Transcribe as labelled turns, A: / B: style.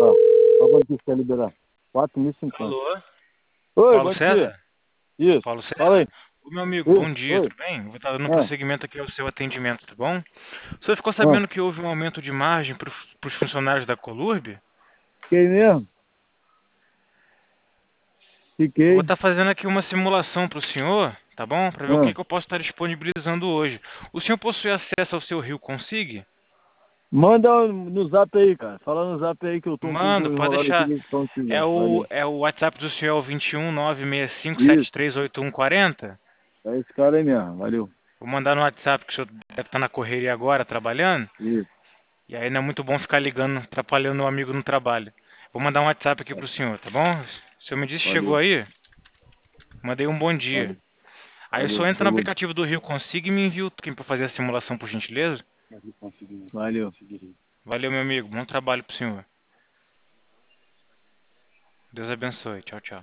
A: Tá. Só quando que quer liberar? 4.050.
B: Alô?
A: Oi,
B: Paulo
A: bom dia.
B: César?
A: Isso.
B: Paulo
A: Fala aí.
B: César? Ô, meu amigo,
A: Isso.
B: bom dia,
A: Oi.
B: tudo bem? Eu vou estar dando
A: Ah,
B: prosseguimento aqui ao seu atendimento, tá bom? O senhor ficou
A: ah.
B: sabendo que houve um aumento de margem para os funcionários da Colurb?
A: Fiquei mesmo?
B: Eu vou
A: Fiquei.
B: estar fazendo aqui uma simulação para o senhor, tá bom? Para ver o que
A: Ah.
B: que eu posso estar disponibilizando hoje. O senhor possui acesso ao seu Rio Consig?
A: Manda no zap aí, cara. Fala no zap aí que eu tô um pouco
B: Mando, pode
A: enrolado aqui
B: deixar.
A: nesse ponto.
B: É o,
A: Valeu.
B: é o WhatsApp do senhor, é o 21 965
A: Isso.
B: 738140.
A: É esse cara aí mesmo. Valeu.
B: Vou mandar no WhatsApp que o senhor deve estar na correria agora, trabalhando.
A: Isso.
B: E aí não é muito bom ficar ligando, atrapalhando o amigo no trabalho. Vou mandar um WhatsApp aqui pro senhor, tá bom? O senhor me disse que chegou
A: Valeu.
B: aí? Mandei um bom dia.
A: Valeu.
B: Aí o
A: Valeu.
B: senhor entra no
A: Chegou.
B: aplicativo do Rio Consigo e me envia o token para fazer a simulação, por gentileza.
A: Valeu.
B: Valeu, meu amigo. Bom trabalho pro senhor. Deus abençoe. Tchau, tchau.